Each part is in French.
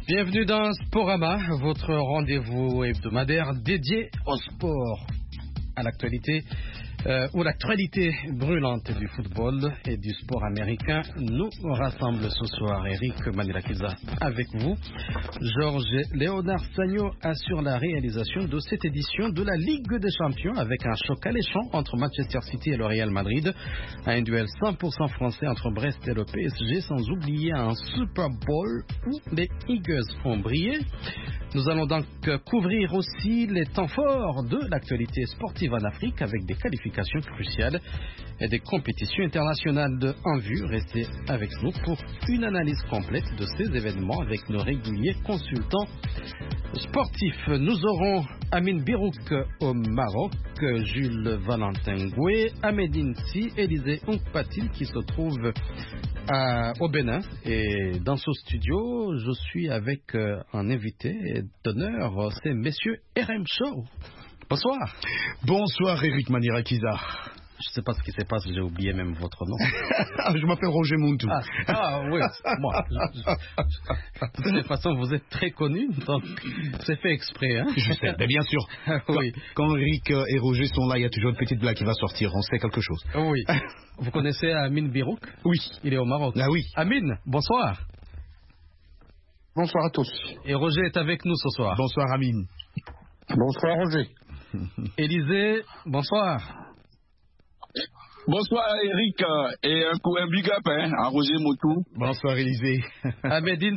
Bienvenue dans Sporama, votre rendez-vous hebdomadaire dédié au sport, à l'actualité ou l'actualité brûlante du football et du sport américain. Nous rassemble ce soir Eric Manirakiza avec vous. Georges Léonard Sagno assure la réalisation de cette édition de la Ligue des Champions avec un choc alléchant entre Manchester City et le Real Madrid. Un duel 100% français entre Brest et le PSG, sans oublier un Super Bowl où les Eagles ont brillé. Nous allons donc couvrir aussi les temps forts de l'actualité sportive en Afrique avec des qualifications cruciales et des compétitions internationales en vue. Restez avec nous pour une analyse complète de ces événements avec nos réguliers consultants sportifs. Nous aurons Amine Birouk au Maroc, Jules Valentin Goué, Ahmedine Si, Élisée Onkpatil qui se trouve au Bénin. Et dans ce studio, je suis avec un invité d'honneur, c'est Monsieur RM Show. Bonsoir. Bonsoir Eric Manirakiza. Je ne sais pas ce qui se passe, j'ai oublié même votre nom. Je m'appelle Roger Montou. Oui, moi. De toute façon, vous êtes très connu, donc c'est fait exprès. Hein? Je sais, mais bien sûr. Oui. Quand Eric et Roger sont là, il y a toujours une petite blague qui va sortir, on sait quelque chose. Oui. Vous connaissez Amine Birouk? Oui. Il est au Maroc. Ah oui. Amine, bonsoir. Bonsoir à tous. Et Roger est avec nous ce soir. Bonsoir Amine. Bonsoir Roger. Élisée, bonsoir. Bonsoir Eric et un big up à Roger Motou. Bonsoir Élisée. Ahmedine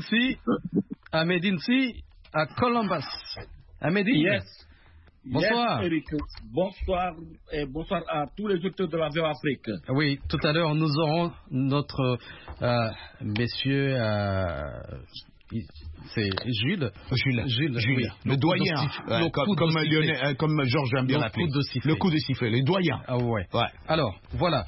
Si à Columbus. Ahmedine. Yes. Bonsoir. Yes, Eric. Bonsoir et bonsoir à tous les auteurs de la VOA Afrique. Oui, tout à l'heure nous aurons notre monsieur. C'est Jules. Oui. Le doyen, comme Georges aime bien l'appeler. Le coup de sifflet, les doyens. Ah ouais. Alors, voilà.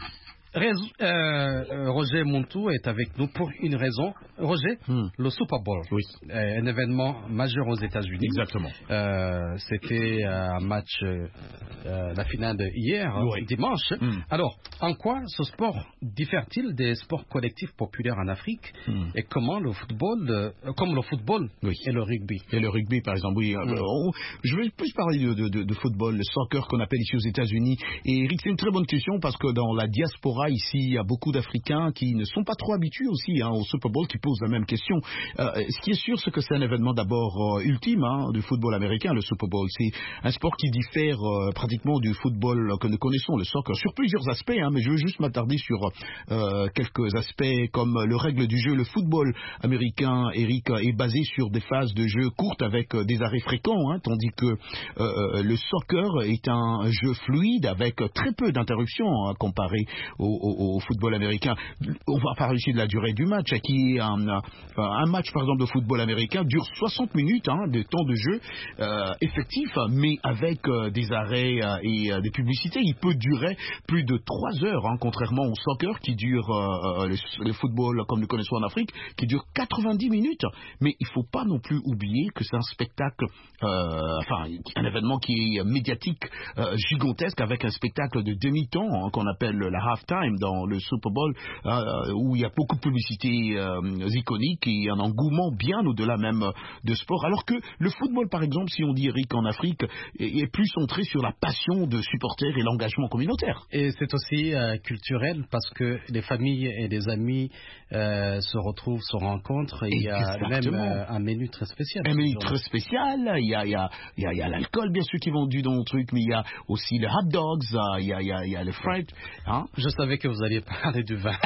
Roger Montou est avec nous pour une raison. Roger, le Super Bowl, oui. Un événement majeur aux États-Unis. Exactement. C'était un match, la finale hier, oui. Dimanche. Alors, en quoi ce sport diffère-t-il des sports collectifs populaires en Afrique et comment le football, oui. et le rugby. Et le rugby, par exemple, oui. Je vais plus parler de football, le soccer qu'on appelle ici aux États-Unis. Et Eric, c'est une très bonne question parce que dans la diaspora ici, il y a beaucoup d'Africains qui ne sont pas trop habitués aussi au Super Bowl, qui posent la même question. Ce qui est sûr, c'est que c'est un événement d'abord ultime du football américain, le Super Bowl. C'est un sport qui diffère pratiquement du football que nous connaissons, le soccer, sur plusieurs aspects, mais je veux juste m'attarder sur quelques aspects comme le règle du jeu. Le football américain, Eric, est basé sur des phases de jeu courtes avec des arrêts fréquents, tandis que le soccer est un jeu fluide avec très peu d'interruptions comparé au football américain. On va parler ici de la durée du match, qui est un match par exemple de football américain dure 60 minutes de temps de jeu effectif, mais avec des arrêts et des publicités, il peut durer plus de 3 heures, contrairement au soccer qui dure le football comme nous connaissons en Afrique, qui dure 90 minutes. Mais il ne faut pas non plus oublier que c'est un spectacle, un événement qui est médiatique, gigantesque, avec un spectacle de demi-temps qu'on appelle la halftime dans le Super Bowl, où il y a beaucoup de publicités iconiques et un engouement bien au-delà même de sport. Alors que le football, par exemple, si on dit Eric en Afrique, est plus centré sur la passion de supporters et l'engagement communautaire. Et c'est aussi culturel parce que les familles et les amis se retrouvent, se rencontrent. Et il y a même un menu très spécial. Un menu très spécial. Il y a l'alcool, bien sûr, qui est vendu dans le truc, mais il y a aussi les hot dogs, il y a le fried. Je savais que vous alliez parler du vin.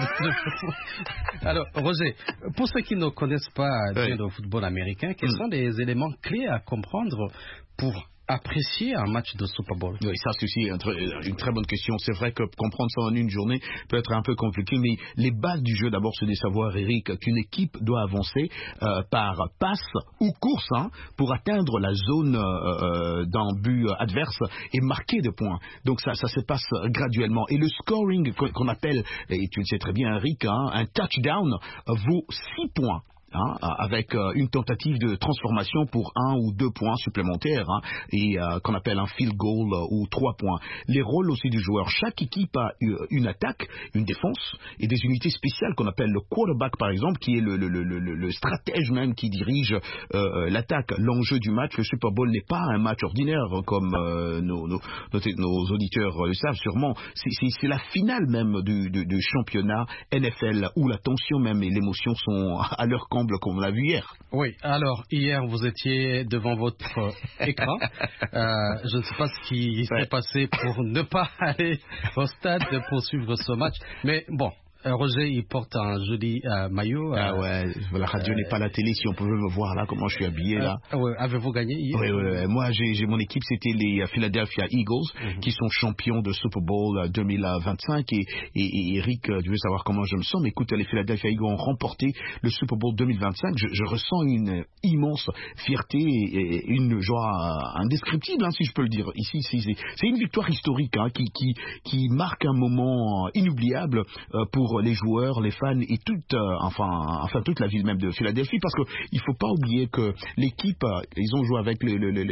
Alors, Roger, pour ceux qui ne connaissent pas bien le football américain, quels sont les éléments clés à comprendre pour apprécier un match de Super Bowl? Oui, ça c'est aussi une très bonne question. C'est vrai que comprendre ça en une journée peut être un peu compliqué, mais les bases du jeu, d'abord, c'est de savoir, Eric, qu'une équipe doit avancer par passe ou course pour atteindre la zone d'un but adverse et marquer des points. Donc ça se passe graduellement. Et le scoring qu'on appelle, et tu le sais très bien, Eric, un touchdown vaut 6 points. avec une tentative de transformation pour 1 ou 2 points supplémentaires, et qu'on appelle un field goal ou 3 points. Les rôles aussi du joueur. Chaque équipe a une attaque, une défense et des unités spéciales qu'on appelle le quarterback, par exemple, qui est le stratège même qui dirige l'attaque. L'enjeu du match, le Super Bowl n'est pas un match ordinaire comme nos auditeurs le savent sûrement. C'est la finale même du championnat NFL où la tension même et l'émotion sont à leur comble, comme on l'a vu hier. Oui, alors hier vous étiez devant votre écran. Je ne sais pas ce qui s'est passé pour ne pas aller au stade pour suivre ce match, mais bon. Roger, il porte un joli maillot. La radio n'est pas la télé. Si on pouvait me voir là, comment je suis habillé là. Avez-vous gagné hier? Oui. Moi, j'ai mon équipe, c'était les Philadelphia Eagles, qui sont champions de Super Bowl 2025. Et Eric, tu veux savoir comment je me sens? Mais écoute, les Philadelphia Eagles ont remporté le Super Bowl 2025. Je ressens une immense fierté et une joie indescriptible, si je peux le dire. Ici, c'est une victoire historique qui marque un moment inoubliable pour les joueurs, les fans et toute la ville même de Philadelphie, parce qu'il faut pas oublier que l'équipe, ils ont joué avec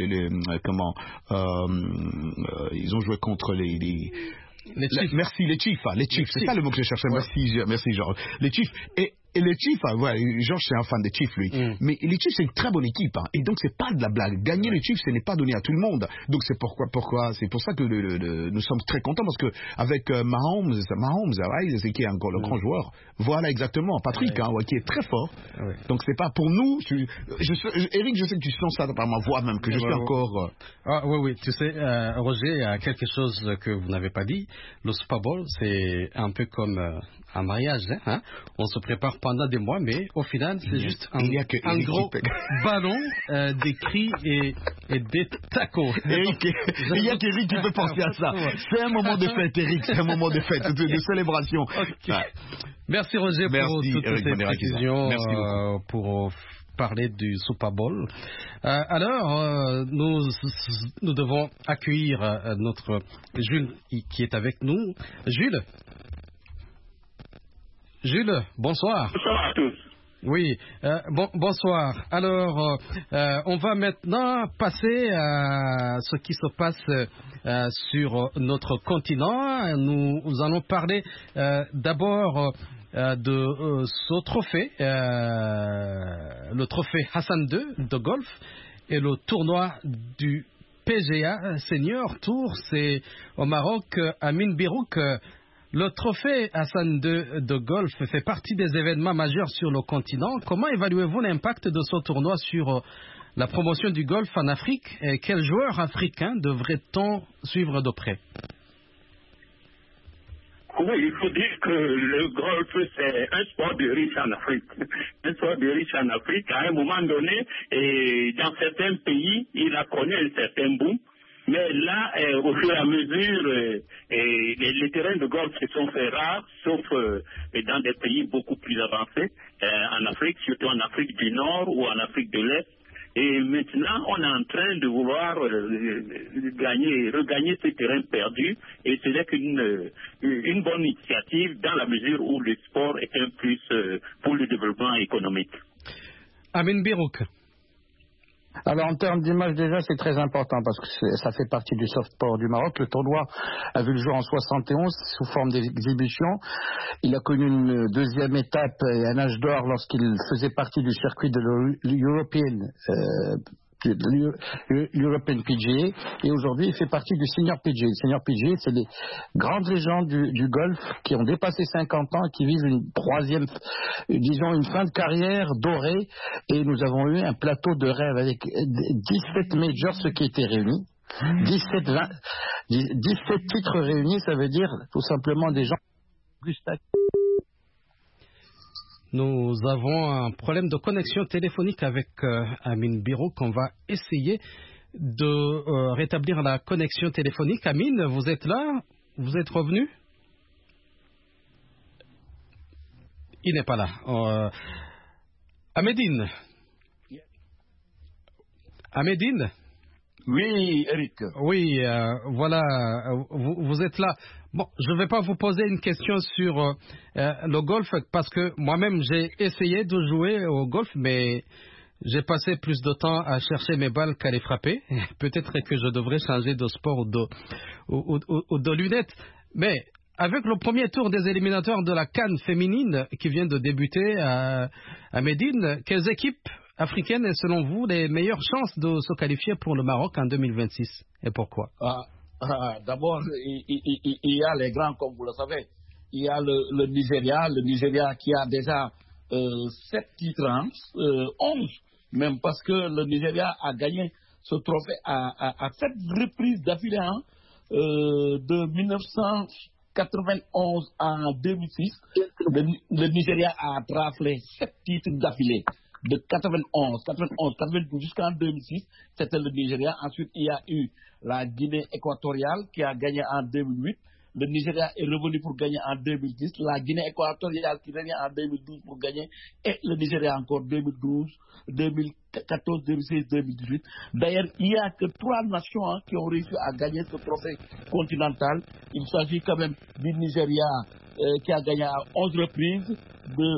ils ont joué contre les Chiefs, c'est ça le mot que je cherchais. Ouais. Merci Georges. Les Chiefs et les Chiefs, Georges c'est un fan des Chiefs lui, mais les Chiefs c'est une très bonne équipe, et donc c'est pas de la blague. Gagner les Chiefs, ce n'est pas donné à tout le monde. Donc c'est pourquoi c'est pour ça que nous sommes très contents, parce que avec Mahomes, c'est qui est encore le grand joueur. Voilà exactement, Patrick, qui est très fort. Ouais. Donc c'est pas pour nous. Eric, je sais que tu sens ça par ma voix même que je suis encore. Oui, tu sais, Roger, il y a quelque chose que vous n'avez pas dit. Le Super Bowl, c'est un peu comme un mariage, On se prépare pendant des mois, mais au final, c'est juste un gros ballon, des cris et des tacos. Eric, il y a qu'Eric qui peut penser à ça. C'est un moment de fête, Eric, c'est un moment de fête, de célébration. Okay. Merci Roger pour toutes ces précisions, pour parler du Super Bowl. Alors, nous devons accueillir notre Jules qui est avec nous. Jules, bonsoir. Bonsoir à tous. Oui, bonsoir. Alors, on va maintenant passer à ce qui se passe sur notre continent. Nous allons parler d'abord de ce trophée, le trophée Hassan II de golf et le tournoi du PGA Senior Tour. C'est au Maroc, Amin Birouk. Le trophée Hassan II de golf fait partie des événements majeurs sur le continent. Comment évaluez-vous l'impact de ce tournoi sur la promotion du golf en Afrique, et quels joueurs africains devrait-on suivre de près? Oui, il faut dire que le golf, c'est un sport de riche en Afrique. Un sport de riche en Afrique, à un moment donné, et dans certains pays, il a connu un certain boom. Mais là, au fur et à mesure, les terrains de golf se sont fait rares, sauf dans des pays beaucoup plus avancés, en Afrique, surtout en Afrique du Nord ou en Afrique de l'Est. Et maintenant, on est en train de vouloir regagner ces terrains perdus. Et ce n'est qu'une bonne initiative dans la mesure où le sport est un plus pour le développement économique. Amin Birouk. Alors en termes d'image déjà c'est très important parce que ça fait partie du soft power du Maroc. Le tournoi a vu le jour en 71 sous forme d'exhibition. Il a connu une deuxième étape et un âge d'or lorsqu'il faisait partie du circuit de l'European PGA, et aujourd'hui il fait partie du Senior PGA. Le Senior PGA, c'est les grandes légendes du golf qui ont dépassé 50 ans, qui vivent une fin de carrière dorée, et nous avons eu un plateau de rêve avec 17 majors, ceux qui étaient réunis. 17 titres réunis, ça veut dire tout simplement des gens. Nous avons un problème de connexion téléphonique avec Amin Birouk. On va essayer de rétablir la connexion téléphonique. Amin, vous êtes là? Vous êtes revenu? Il n'est pas là. Ahmedine? Oui, Eric. Oui, voilà, vous êtes là. Bon, je ne vais pas vous poser une question sur le golf parce que moi-même j'ai essayé de jouer au golf, mais j'ai passé plus de temps à chercher mes balles qu'à les frapper. Peut-être que je devrais changer de sport ou de lunettes. Mais avec le premier tour des éliminatoires de la CAN féminine qui vient de débuter à Médine, quelles équipes africaines est selon vous les meilleures chances de se qualifier pour le Maroc en 2026 et pourquoi? D'abord, il y a les grands, comme vous le savez. Il y a le Nigeria qui a déjà 7 titres, 11 même, parce que le Nigeria a gagné ce trophée à 7 reprises d'affilée, de 1991 à 2006. Le Nigeria a raflé 7 titres d'affilée. De 91 jusqu'en 2006, c'était le Nigeria. Ensuite, il y a eu la Guinée équatoriale qui a gagné en 2008. Le Nigeria est revenu pour gagner en 2010. La Guinée équatoriale qui gagnait en 2012 pour gagner. Et le Nigeria encore 2012, 2014, 2016, 2018. D'ailleurs, il n'y a que 3 nations qui ont réussi à gagner ce trophée continental. Il s'agit quand même du Nigeria qui a gagné à 11 reprises, de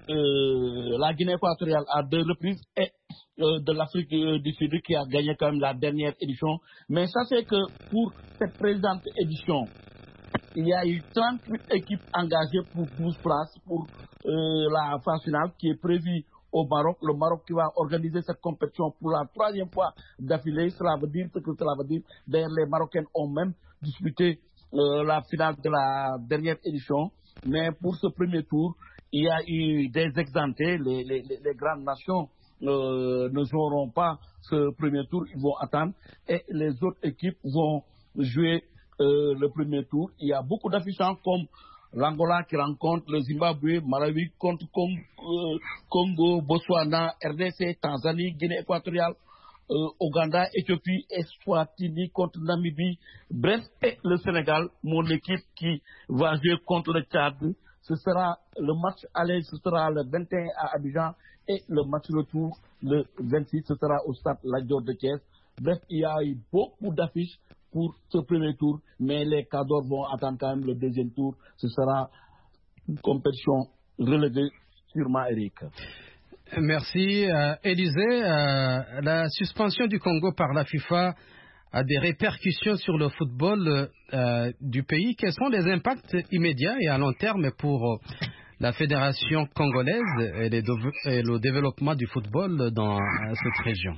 la Guinée équatoriale à 2 reprises et de l'Afrique du Sud qui a gagné quand même la dernière édition. Mais ça fait que pour cette présente édition, il y a eu 38 équipes engagées pour 12 places pour la phase finale qui est prévue au Maroc. Le Maroc qui va organiser cette compétition pour la 3e fois d'affilée. Cela veut dire ce que cela veut dire. D'ailleurs, les Marocains ont même disputé la finale de la dernière édition. Mais pour ce premier tour, il y a eu des exemptés. Les grandes nations ne joueront pas ce premier tour. Ils vont attendre. Et les autres équipes vont jouer le premier tour. Il y a beaucoup d'affichants comme l'Angola qui rencontre le Zimbabwe, Malawi contre Congo, Botswana, RDC, Tanzanie, Guinée équatoriale, Ouganda, Éthiopie, Eswatini contre Namibie, bref, et le Sénégal, mon équipe qui va jouer contre le Tchad. Ce sera le match aller, ce sera le 21 à Abidjan et le match retour le 26, ce sera au stade Lat Dior de Thiès. Bref, il y a eu beaucoup d'affiches pour ce premier tour, mais les cadors vont attendre quand même le deuxième tour. Ce sera une compétition relevée sûrement, Eric. Merci. Élisée, la suspension du Congo par la FIFA a des répercussions sur le football du pays. Quels sont les impacts immédiats et à long terme pour la fédération congolaise et le développement du football dans cette région?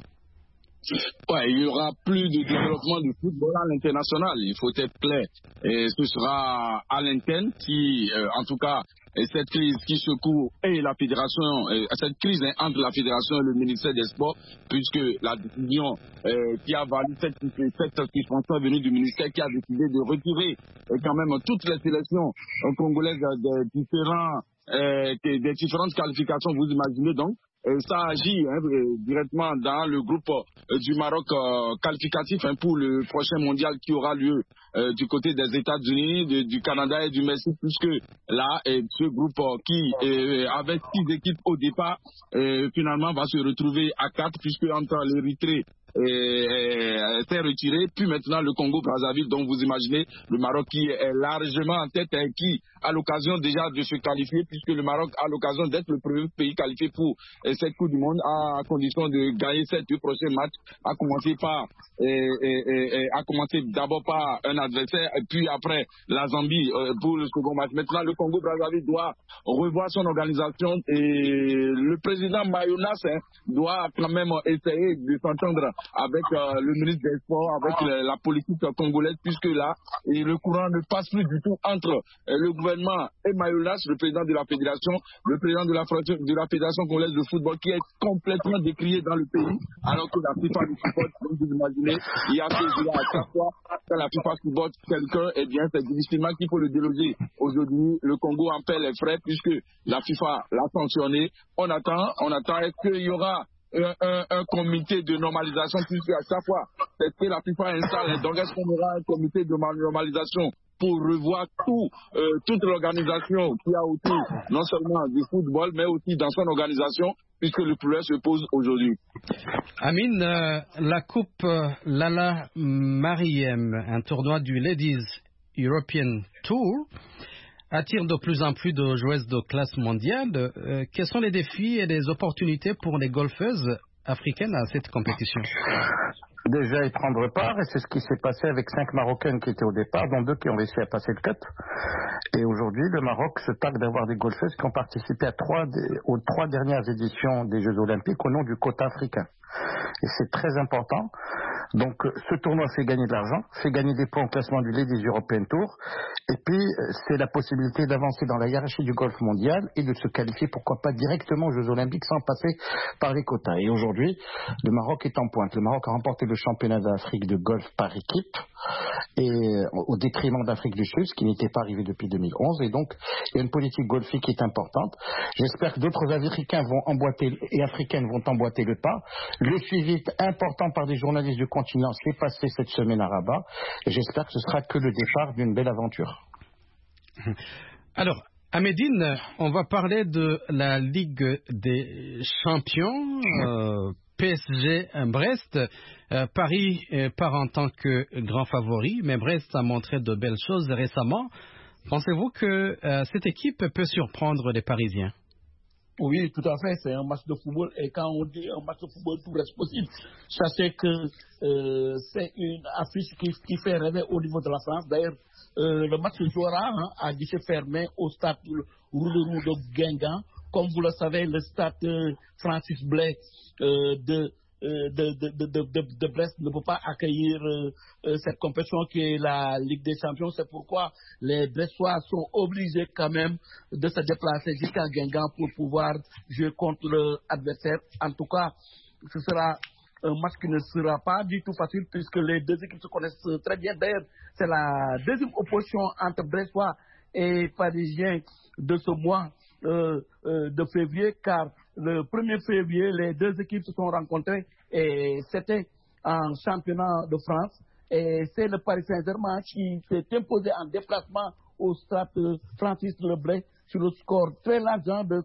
Ouais, il n'y aura plus de développement du football à l'international, il faut être clair. Et ce sera à l'interne qui, en tout cas, cette crise qui secoue et la fédération, cette crise entre la fédération et le ministère des Sports, puisque la décision qui a valu cette suspension est venue du ministère qui a décidé de retirer quand même toutes les sélections congolaises des différentes qualifications, vous imaginez donc. Ça agit directement dans le groupe du Maroc qualificatif pour le prochain mondial qui aura lieu du côté des États-Unis, du Canada et du Mexique, puisque là, ce groupe qui avait 6 équipes au départ, finalement va se retrouver à 4, puisque entre l'Érythrée s'est retiré, puis maintenant le Congo-Brazzaville, donc vous imaginez le Maroc qui est largement en tête et qui a l'occasion déjà de se qualifier, puisque le Maroc a l'occasion d'être le premier pays qualifié pour cette Coupe du Monde à condition de gagner ces 2 prochains matchs, à commencer d'abord par un adversaire et puis après la Zambie pour le second match. Maintenant le Congo-Brazzaville doit revoir son organisation et le président Mayounas doit quand même essayer de s'entendre avec le ministre des Sports, avec la politique congolaise, puisque là, le courant ne passe plus du tout entre le gouvernement et Mayoulas, le président de la fédération, le président de la fédération congolaise de football, qui est complètement décrié dans le pays, alors que la FIFA du football, comme vous imaginez, il y a ce jour à chaque fois, quand la FIFA football quelqu'un, eh bien, c'est difficilement qu'il faut le déloger. Aujourd'hui, le Congo en paie les frais, puisque la FIFA l'a sanctionné. On attend, est-ce qu'il y aura un comité de normalisation, puisque à chaque fois, c'est ce que la FIFA installe. Donc, est-ce qu'on aura un comité de normalisation pour revoir toute l'organisation qu'il y a autour, non seulement du football, mais aussi dans son organisation, puisque le problème se pose aujourd'hui. Amine, la Coupe Lala Mariem, un tournoi du Ladies European Tour, attire de plus en plus de joueuses de classe mondiale. Quels sont les défis et les opportunités pour les golfeuses africaines à cette compétition? Déjà y prendre part, et c'est ce qui s'est passé avec 5 Marocaines qui étaient au départ, dont 2 qui ont réussi à passer le cut. Et aujourd'hui, le Maroc se targue d'avoir des golfeuses qui ont participé aux 3 dernières éditions des Jeux Olympiques au nom du quota africain. Et c'est très important. Donc ce tournoi fait gagner de l'argent, fait gagner des points au classement du Ladies European Tour, et puis c'est la possibilité d'avancer dans la hiérarchie du golf mondial et de se qualifier, pourquoi pas directement aux Jeux Olympiques sans passer par les quotas. Et aujourd'hui, le Maroc est en pointe. Le Maroc a remporté le championnat d'Afrique de golf par équipe, et au détriment d'Afrique du Sud, ce qui n'était pas arrivé depuis 2011. Et donc il y a une politique golfique qui est importante. J'espère que d'autres Africains vont emboîter et Africaines vont emboîter le pas. Le suivi important par des journalistes du continent s'est passé cette semaine à Rabat. Et j'espère que ce sera que le départ d'une belle aventure. Alors, à Médine, on va parler de la Ligue des Champions. PSG Brest. Paris part en tant que grand favori, mais Brest a montré de belles choses récemment. Pensez-vous que cette équipe peut surprendre les Parisiens? Oui, tout à fait. C'est un match de football. Et quand on dit un match de football, tout reste possible. Sachez que c'est une affiche qui fait rêver au niveau de la France. D'ailleurs, le match se jouera à guichet fermé au stade Rouleau de Guingamp. Comme vous le savez, le stade Francis Blais de Brest ne peut pas accueillir cette compétition qui est la Ligue des Champions. C'est pourquoi les Brestois sont obligés quand même de se déplacer jusqu'à Guingamp pour pouvoir jouer contre l'adversaire. En tout cas, ce sera un match qui ne sera pas du tout facile puisque les deux équipes se connaissent très bien. D'ailleurs, c'est la deuxième opposition entre Brestois et Parisiens de ce mois de février, car le 1er février, les deux équipes se sont rencontrées et c'était en championnat de France. Et c'est le Paris Saint-Germain qui s'est imposé en déplacement au stade Francis Leblay sur le score très large de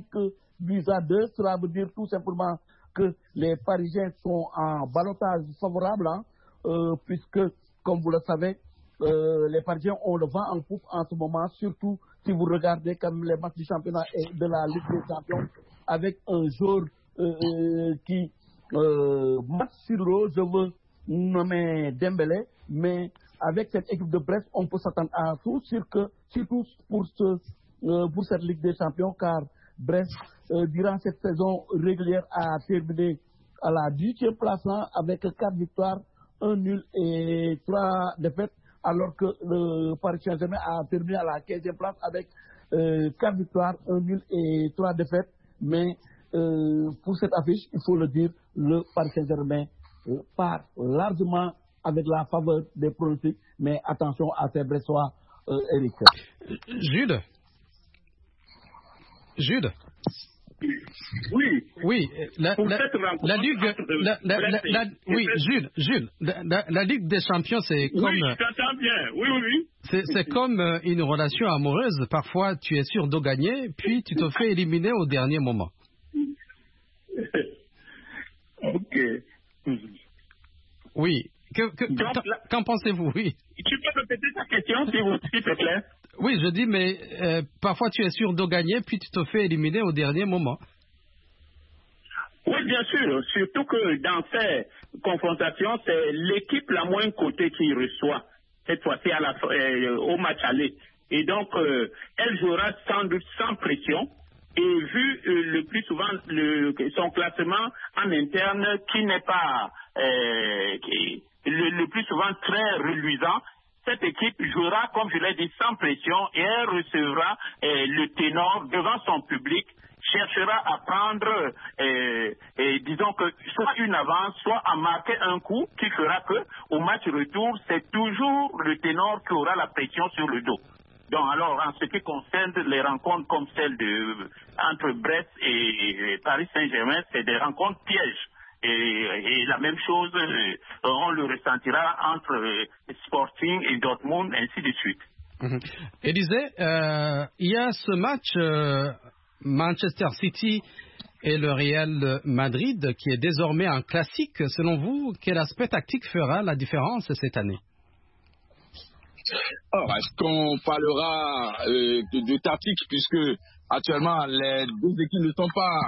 5-2. Cela veut dire tout simplement que les Parisiens sont en ballottage favorable, puisque, comme vous le savez, les Parisiens ont le vent en poupe en ce moment, surtout si vous regardez comme les matchs du championnat et de la Ligue des Champions, avec un joueur qui match sur l'eau, je veux nommer Dembélé, mais avec cette équipe de Brest, on peut s'attendre à tout, surtout pour cette Ligue des Champions, car Brest, durant cette saison régulière, a terminé à la 10e place avec 4 victoires, 1 nul et 3 défaites, alors que le Paris Saint-Germain a terminé à la 15e place avec 4 victoires, 1 nul et 3 défaites. Mais pour cette affiche, il faut le dire, le Paris Saint-Germain part largement avec la faveur des pronostics. Mais attention à ces Brestois, Eric. Jude. Oui, la Ligue des Champions, c'est comme... Oui, je t'entends bien, oui. C'est comme une relation amoureuse. Parfois, tu es sûr de gagner, puis tu te fais éliminer au dernier moment. Ok. Oui. Qu'en pensez-vous, oui? Tu peux répéter ta question, s'il te plaît? Oui, je dis, mais parfois tu es sûr de gagner, puis tu te fais éliminer au dernier moment. Oui, bien sûr. Surtout que dans ces confrontations, c'est l'équipe la moins cotée qui reçoit, cette fois-ci au match aller. Et donc, elle jouera sans doute sans pression. Et vu le plus souvent son classement en interne qui n'est pas le plus souvent très reluisant, cette équipe jouera, comme je l'ai dit, sans pression et elle recevra le ténor devant son public, cherchera à prendre, disons que soit une avance, soit à marquer un coup qui fera que au match retour, c'est toujours le ténor qui aura la pression sur le dos. Donc alors, en ce qui concerne les rencontres comme celle entre Brest et Paris Saint-Germain, c'est des rencontres pièges. Et la même chose, on le ressentira entre Sporting et Dortmund, ainsi de suite. Élisée, il y a ce match Manchester City et le Real Madrid qui est désormais un classique. Selon vous, quel aspect tactique fera la différence cette année? Est-ce qu'on parlera de tactique, puisque actuellement les deux équipes ne sont pas